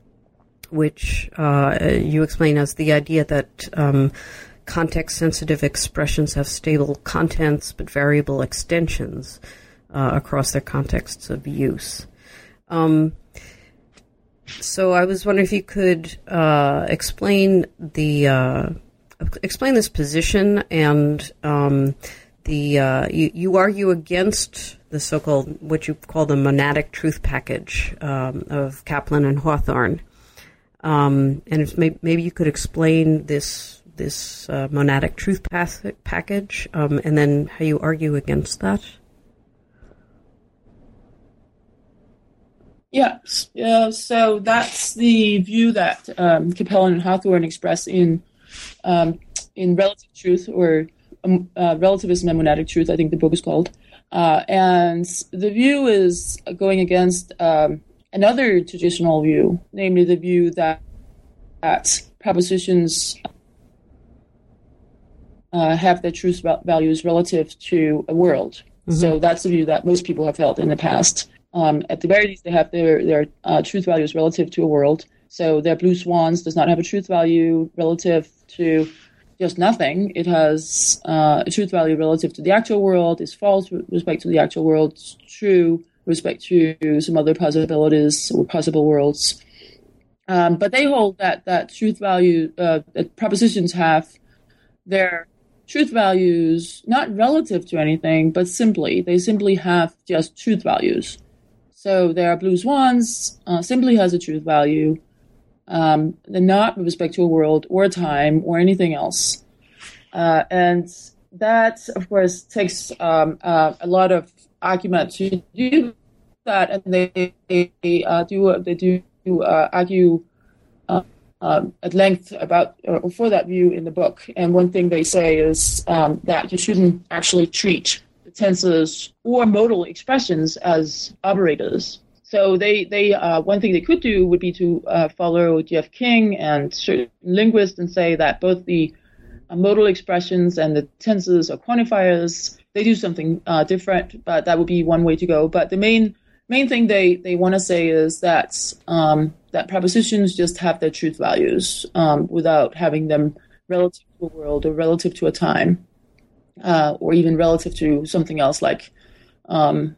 which uh, you explain as the idea that um, context-sensitive expressions have stable contents but variable extensions uh, across their contexts of use. Um, so I was wondering if you could uh, explain the uh, explain this position, and um, the uh, you, you argue against the so-called, what you call the monadic truth package um, of Kaplan and Hawthorne. Um, and if may, maybe you could explain this this uh, monadic truth path- package, um, and then how you argue against that. Yeah, uh, so that's the view that um, Capellan and Hawthorne express in um, in Relative Truth, or um, uh, Relativism and Monadic Truth, I think the book is called. Uh, and the view is going against um, another traditional view, namely the view that, that propositions uh, have their truth values relative to a world. Mm-hmm. So that's the view that most people have held in the past. Um, at the very least, they have their, their uh, truth values relative to a world. So their blue swans does not have a truth value relative to just nothing. It has uh, a truth value relative to the actual world. It's false with respect to the actual world. It's true with respect to some other possibilities or possible worlds. Um, but they hold that, that truth value, uh, that propositions have their truth values not relative to anything, but simply, they simply have just truth values. So their blue swans uh, simply has a truth value. Um, they're not with respect to a world or a time or anything else. Uh, and that, of course, takes um, uh, a lot of argument to do that, and they, they uh, do they do uh, argue uh, um, at length about uh, for that view in the book. And one thing they say is um, that you shouldn't actually treat tenses or modal expressions as operators. So they, they uh, one thing they could do would be to uh, follow G F King and certain linguists and say that both the uh, modal expressions and the tenses or quantifiers, they do something uh, different, but that would be one way to go. But the main main thing they, they want to say is that um, that prepositions just have their truth values um, without having them relative to a world or relative to a time. Uh, or even relative to something else like um,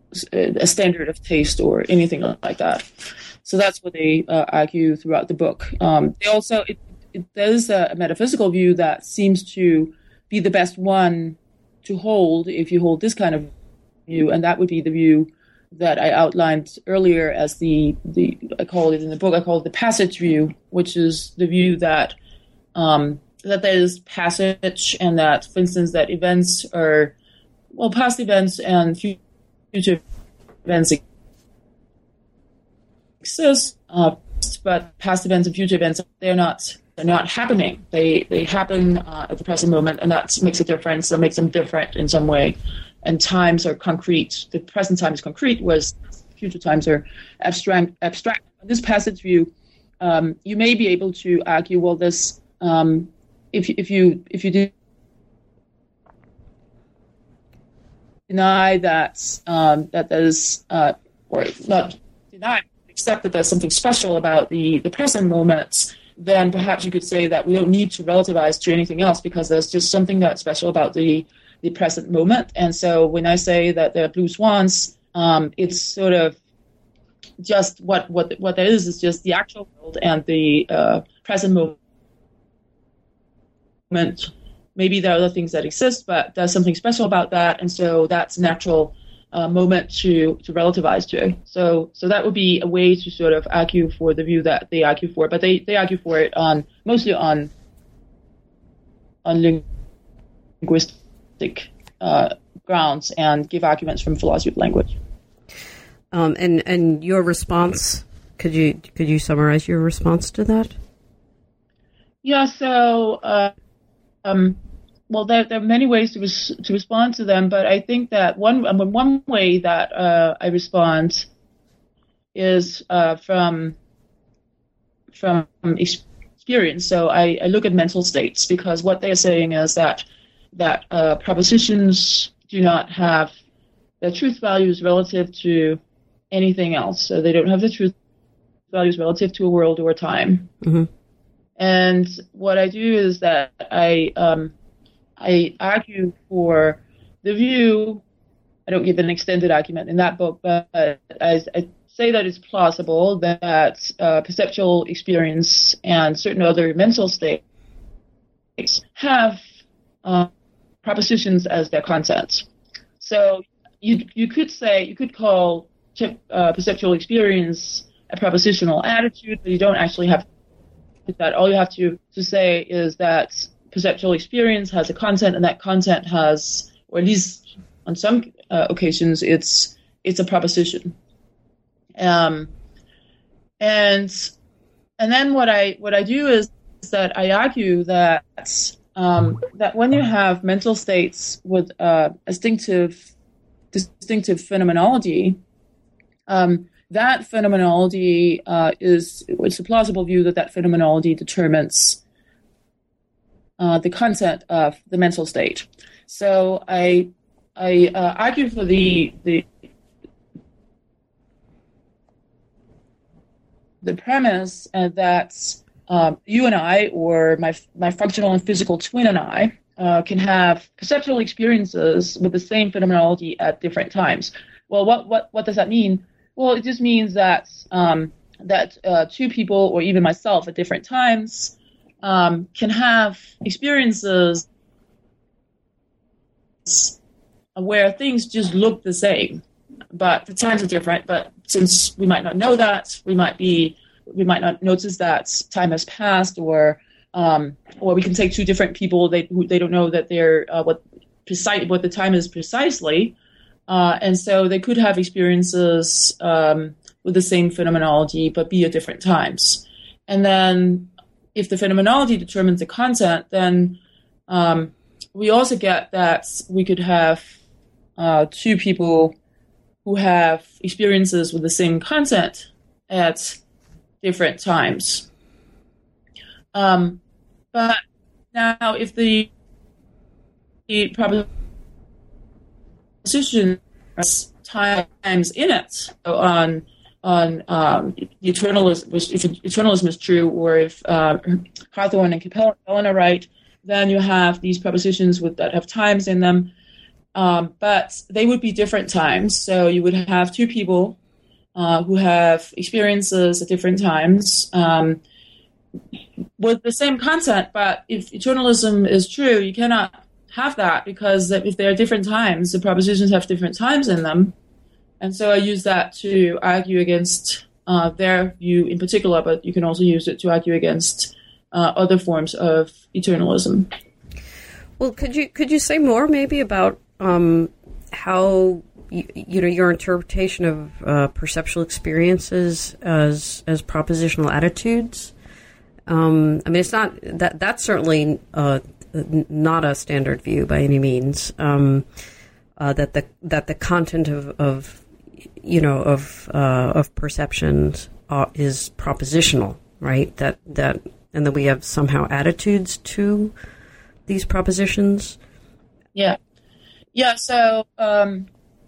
a standard of taste or anything like that. So that's what they uh, argue throughout the book. Um, they also, it, it, there's a metaphysical view that seems to be the best one to hold if you hold this kind of view, and that would be the view that I outlined earlier as the, the I call it in the book, I call it the passage view, which is the view that um, that there is passage, and that, for instance, that events are, well, past events and future events exist, uh, but past events and future events, they're not they're not happening. They they happen uh, at the present moment, and that makes a difference. That makes them different in some way. And times are concrete. The present time is concrete, whereas future times are abstract. Abstract. In this passage view, um, you may be able to argue, well, this. Um, If if you if you do deny that um, that there's uh, or not deny, accept that there's something special about the, the present moment, then perhaps you could say that we don't need to relativize to anything else because there's just something that's special about the the present moment. And so when I say that there are blue swans, um, it's sort of just what what what there is is just the actual world and the uh, present moment. Maybe there are other things that exist, but there's something special about that, and so that's a natural uh, moment to, to relativize to. So so that would be a way to sort of argue for the view that they argue for, but they, they argue for it on mostly on on linguistic uh, grounds and give arguments from philosophy of language. Um, and and your response, could you could you summarize your response to that? Yeah. So. Uh, Um, well, there, there are many ways to res- to respond to them, but I think that one I mean, one way that uh, I respond is uh, from from experience. So I, I look at mental states, because what they're saying is that that uh, propositions do not have their truth values relative to anything else. So they don't have the truth values relative to a world or a time. Mm-hmm. And what I do is that I um, I argue for the view. I don't give an extended argument in that book, but I, I say that it's plausible that uh, perceptual experience and certain other mental states have uh, propositions as their content. So you you could say you could call uh, perceptual experience a propositional attitude, but you don't actually have that. All you have to, to say is that perceptual experience has a content, and that content has, or at least on some uh, occasions, it's it's a proposition. Um, and and then what I what I do is, is that I argue that um, that when you have mental states with uh, distinctive distinctive phenomenology, um, that phenomenology uh, is it's a plausible view that that phenomenology determines uh, the content of the mental state. So I I uh, argue for the the the premise uh, that um, you and I, or my my functional and physical twin and I, uh, can have perceptual experiences with the same phenomenology at different times. Well, what what what does that mean? Well, it just means that um, that uh, two people, or even myself, at different times, um, can have experiences where things just look the same, but the times are different. But since we might not know that, we might be, we might not notice that time has passed, or um, or we can take two different people. They who they don't know that they're uh, what precise what the time is precisely, uh, and so they could have experiences um, with the same phenomenology, but be at different times. And then, if the phenomenology determines the content, then um, we also get that we could have uh, two people who have experiences with the same content at different times. Um, but now, if the, the proposition has times in it, so on on um, the eternalism, if eternalism is true, or if uh, Hawthorne and Capella are right, then you have these propositions with that have times in them. Um, but they would be different times. So you would have two people uh, who have experiences at different times um, with the same content. But if eternalism is true, you cannot have that, because if there are different times, the propositions have different times in them. And so I use that to argue against uh, their view in particular, but you can also use it to argue against uh, other forms of eternalism. Well, could you could you say more maybe about Um, how you, you know your interpretation of uh, perceptual experiences as as propositional attitudes? Um, I mean, it's not that that's certainly uh, not a standard view by any means. Um, uh, that the that the content of, of you know of uh, of perceptions uh, is propositional, right? That that and that we have somehow attitudes to these propositions. Yeah. Yeah, so um,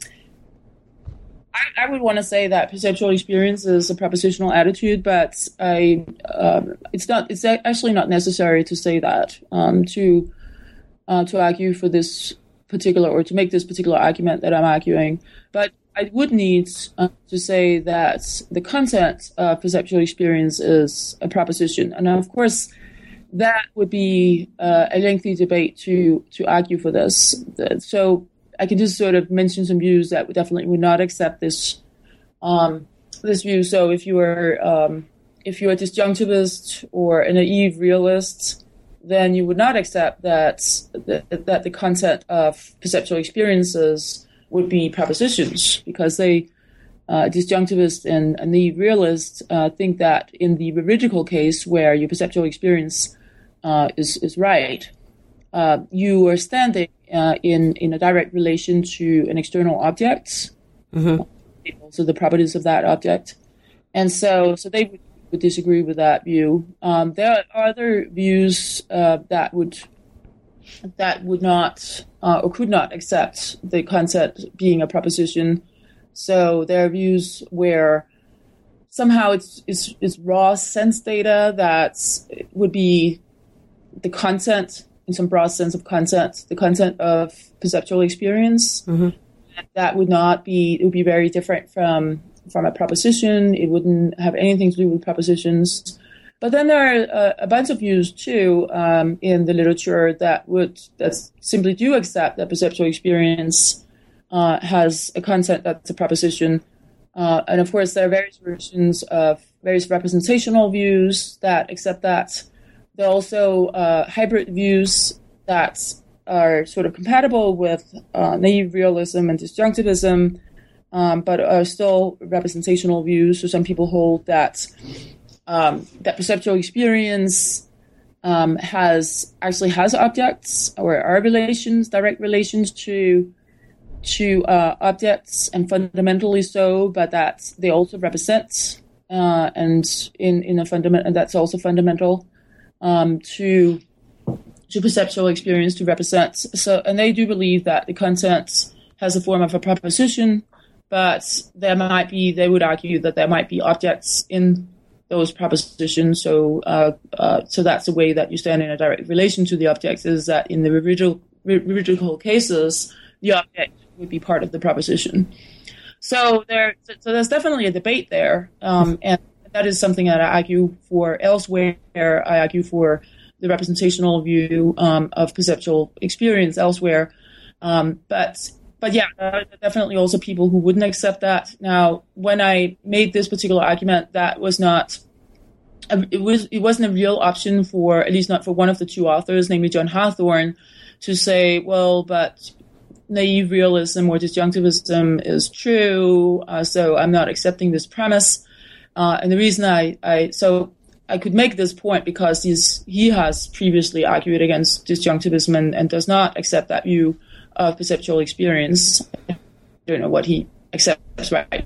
I, I would want to say that perceptual experience is a propositional attitude, but I um, it's not. It's actually not necessary to say that um, to uh, to argue for this particular, or to make this particular argument that I'm arguing. But I would need uh, to say that the content of perceptual experience is a proposition, and of course, that would be uh, a lengthy debate to to argue for this. So I can just sort of mention some views that would definitely would not accept this um, this view. So if you were um, if you're a disjunctivist or a naive realist, then you would not accept that that, that the content of perceptual experiences would be propositions, because they uh, disjunctivist and a naive realist uh, think that in the veridical case, where your perceptual experience Uh, is is right, uh, you are standing uh, in in a direct relation to an external object, mm-hmm. also the properties of that object, and so so they would, would disagree with that view. Um, there are other views uh, that would that would not uh, or could not accept the concept being a proposition. So there are views where somehow it's it's, it's raw sense data that would be the content, in some broad sense of content, the content of perceptual experience. Mm-hmm. That would not be, it would be very different from from a proposition. It wouldn't have anything to do with propositions. But then there are a, a bunch of views too um, in the literature that would that simply do accept that perceptual experience uh, has a content that's a proposition. Uh, and of course, there are various versions of various representational views that accept that. There are also uh, hybrid views that are sort of compatible with uh, naive realism and disjunctivism, um, but are still representational views. So some people hold that um, that perceptual experience um, has actually has objects or are relations, direct relations to to uh, objects, and fundamentally so, but that they also represent, uh, and in in a fundament, and that's also fundamental um, to to perceptual experience to represent. So, and they do believe that the content has a form of a proposition, but there might be, they would argue that there might be objects in those propositions. So, uh, uh, so that's the way that you stand in a direct relation to the objects, is that in the veridical, veridical cases, the object would be part of the proposition. So there, so there's definitely a debate there, um, and that is something that I argue for elsewhere. I argue for the representational view um, of perceptual experience elsewhere, um, but but yeah, there are definitely also people who wouldn't accept that. Now, when I made this particular argument, that was not it was it wasn't a real option for, at least not for one of the two authors, namely John Hawthorne, to say, well, but naive realism or disjunctivism is true, uh, so I'm not accepting this premise. Uh, and the reason I, I so I could make this point because he's, he has previously argued against disjunctivism and, and does not accept that view of perceptual experience. I don't know what he accepts right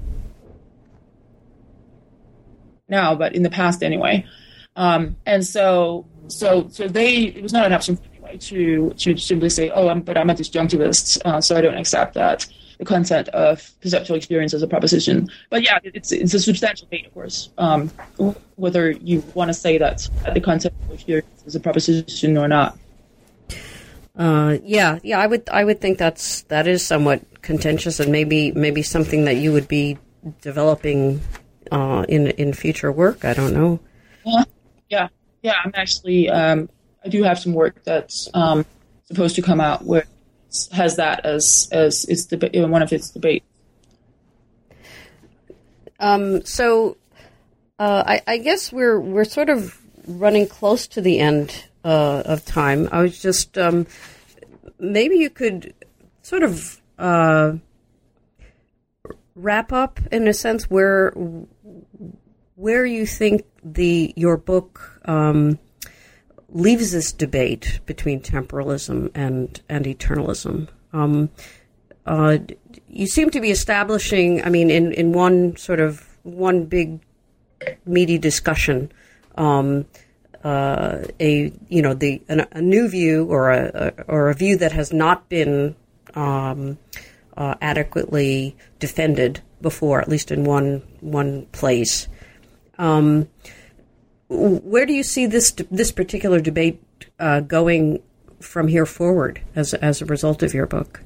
now, but in the past anyway. Um, and so, so, so they, it was not an option anyway to to simply say, oh, I'm, but I'm a disjunctivist, uh, so I don't accept that the content of perceptual experience as a proposition. But yeah, it's it's a substantial debate, of course, um, whether you want to say that the content of experience is a proposition or not. Uh, yeah, yeah, I would I would think that's that is somewhat contentious, and maybe maybe something that you would be developing uh, in in future work. I don't know. Yeah, yeah, yeah. I'm actually um, I do have some work that's um, supposed to come out where has that as as its deba- one of its debates. Um, so, uh, I, I guess we're we're sort of running close to the end uh, of time. I was just um, maybe you could sort of uh, wrap up in a sense where where you think the your book Um, leaves this debate between temporalism and, and eternalism. Um, uh, you seem to be establishing, I mean, in, in one sort of, one big meaty discussion, um, uh, a, you know, the, an, a new view or a, a, or a view that has not been, um, uh, adequately defended before, at least in one, one place. Um, Where do you see this this particular debate uh, going from here forward as as a result of your book?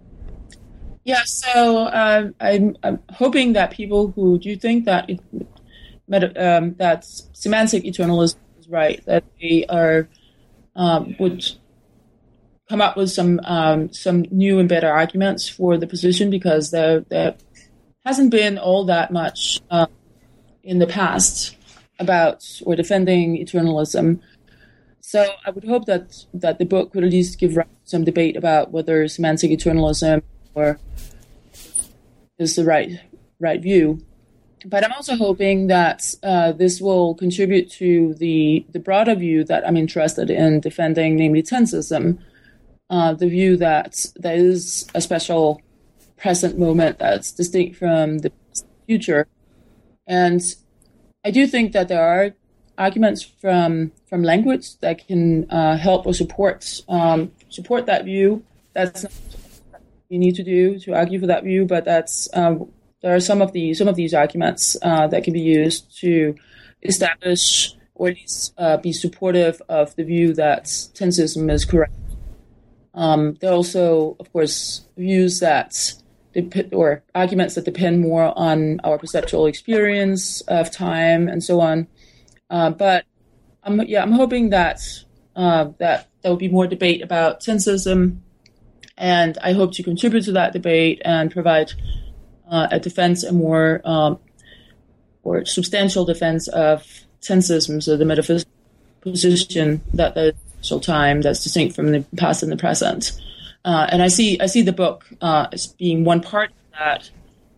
Yeah, so uh, I'm, I'm hoping that people who do think that it, um, that semantic eternalism is right, that they are um, would come up with some um, some new and better arguments for the position, because there there hasn't been all that much uh, in the past about or defending eternalism. So I would hope that that the book would at least give rise to some debate about whether semantic eternalism or is the right right view. But I'm also hoping that uh, this will contribute to the the broader view that I'm interested in defending, namely tensism, uh, the view that there is a special present moment that's distinct from the future. And I do think that there are arguments from from language that can uh, help or support um, support that view. That's not what you need to do to argue for that view, but that's um, there are some of the some of these arguments uh, that can be used to establish or at least uh, be supportive of the view that tensism is correct. Um, there are also, of course, views that or arguments that depend more on our perceptual experience of time and so on. Uh, but I'm, yeah, I'm hoping that uh, that there will be more debate about tensism, and I hope to contribute to that debate and provide uh, a defense, a more um, or substantial defense of tensism, so the metaphysical position that there's special time that's distinct from the past and the present. Uh, and I see I see the book uh, as being one part of that,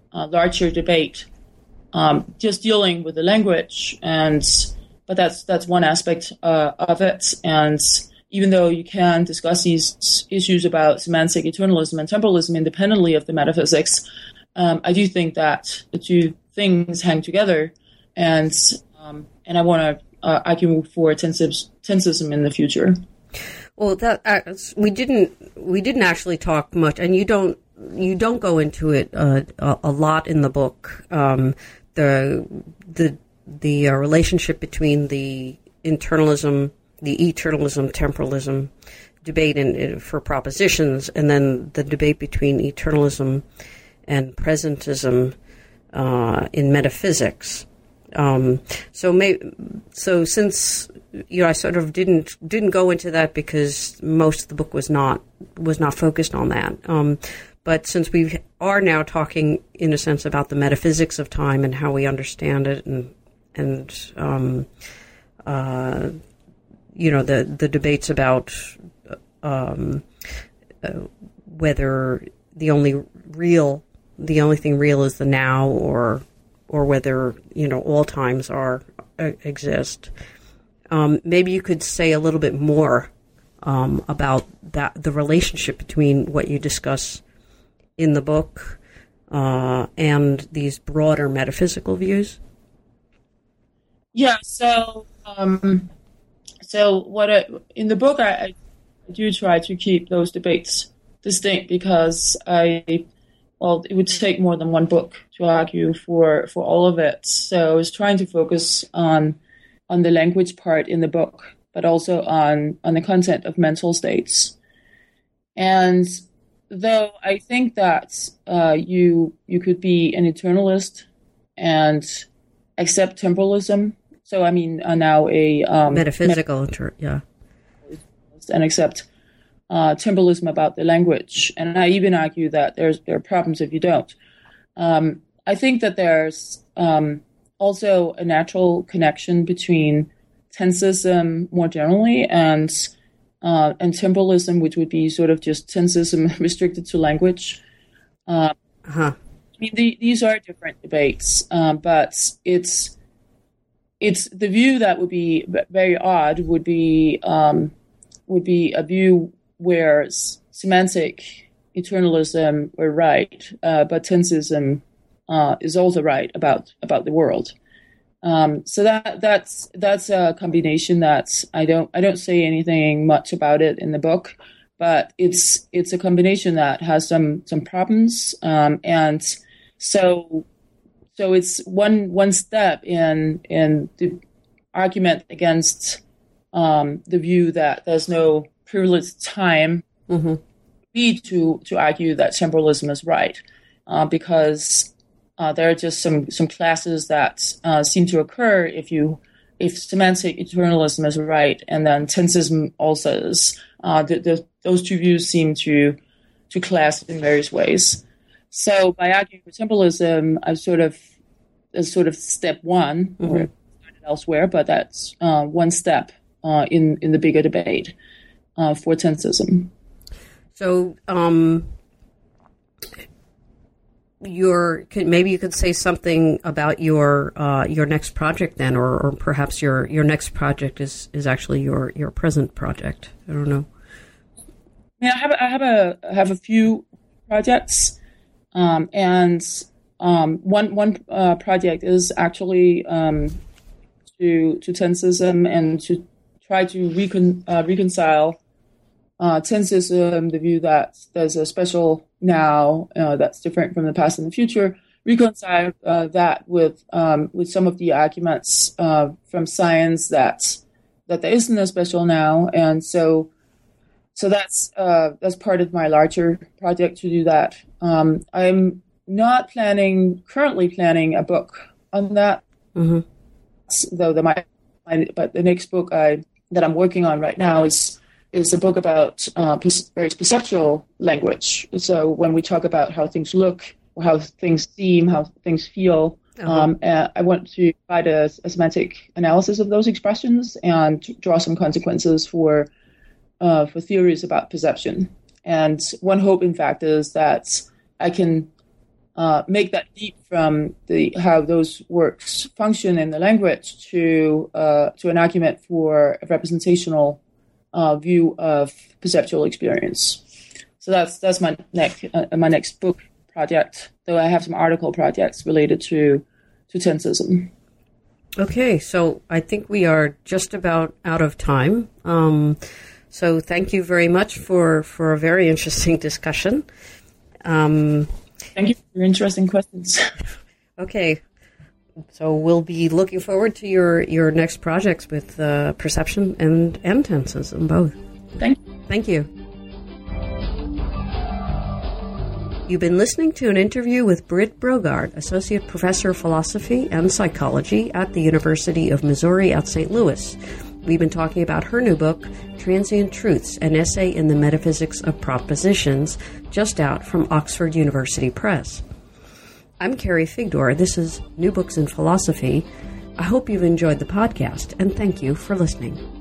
uh, larger debate, um, just dealing with the language. And but that's that's one aspect uh, of it. And even though you can discuss these issues about semantic eternalism and temporalism independently of the metaphysics, um, I do think that the two things hang together. And um, and I want to uh, argue for tensism in the future. Well, that uh, we didn't we didn't actually talk much, and you don't you don't go into it uh, a, a lot in the book. Um, the the the uh, relationship between the internalism, the eternalism, temporalism debate in, in, for propositions, and then the debate between eternalism and presentism uh, in metaphysics. Um, so, may, so since you know, I sort of didn't didn't go into that because most of the book was not was not focused on that. Um, but since we are now talking, in a sense, about the metaphysics of time and how we understand it, and and um, uh, you know the the debates about um, uh, whether the only real the only thing real is the now, or or whether, you know, all times are uh, exist. Um, maybe you could say a little bit more um, about that, the relationship between what you discuss in the book uh, and these broader metaphysical views. Yeah. So, um, so what I, in the book, I, I do try to keep those debates distinct because I. Well, it would take more than one book to argue for, for all of it. So I was trying to focus on on the language part in the book, but also on, on the content of mental states. And though I think that uh, you you could be an eternalist and accept temporalism, so I mean uh, now a um, metaphysical, met- yeah, and accept Uh, temporalism about the language, and I even argue that there's there are problems if you don't. Um, I think that there's um, also a natural connection between tensism more generally and uh, and temporalism, which would be sort of just tensism restricted to language. Uh, uh-huh. I mean, the, these are different debates, um, but it's it's the view that would be very odd would be um, would be a view where semantic eternalism were right, uh, but tensism uh, is also right about about the world. Um, so that that's that's a combination that I don't I don't say anything much about it in the book, but it's it's a combination that has some some problems, um, and so so it's one one step in in the argument against um, the view that there's no privileged time mm-hmm. need to to argue that temporalism is right, uh, because uh, there are just some some classes that uh, seem to occur if you if semantic eternalism is right, and then tensism also is. Uh, the, the, those two views seem to to clash in various ways. So by arguing for temporalism, I sort of is sort of step one, mm-hmm. or started elsewhere, but that's uh, one step uh, in in the bigger debate. Uh, for tensism. So, um, your maybe you could say something about your uh, your next project then, or, or perhaps your, your next project is, is actually your, your present project. I don't know. Yeah, I have I have a I have a few projects, um, and um, one one uh, project is actually um, to to tensism and to try to recon, uh, reconcile uh, tensism, the view that there's a special now uh, that's different from the past and the future, reconcile uh, that with um, with some of the arguments uh, from science that that there isn't a special now, and so so that's uh, that's part of my larger project to do that. Um, I'm not planning currently planning a book on that, mm-hmm. though the my but the next book I. that I'm working on right now is is a book about uh, very perceptual language. So when we talk about how things look, or how things seem, how things feel, uh-huh. um, I want to provide a, a semantic analysis of those expressions and draw some consequences for uh, for theories about perception. And one hope, in fact, is that I can uh, make that leap from the how those works function in the language to uh, to an argument for a representational uh, view of perceptual experience. So that's that's my next uh, my next book project. Though I have some article projects related to to tensism. Okay, so I think we are just about out of time. Um, so thank you very much for, for a very interesting discussion. Um, thank you for your interesting questions. Okay, so we'll be looking forward to your, your next projects with uh, perception and, and tensism both. Thank you. Thank you. You've been listening to an interview with Britt Brogaard, Associate Professor of Philosophy and Psychology at the University of Missouri at Saint Louis. We've been talking about her new book, Transient Truths, an Essay in the Metaphysics of Propositions, just out from Oxford University Press. I'm Carrie Figdor. This is New Books in Philosophy. I hope you've enjoyed the podcast, and thank you for listening.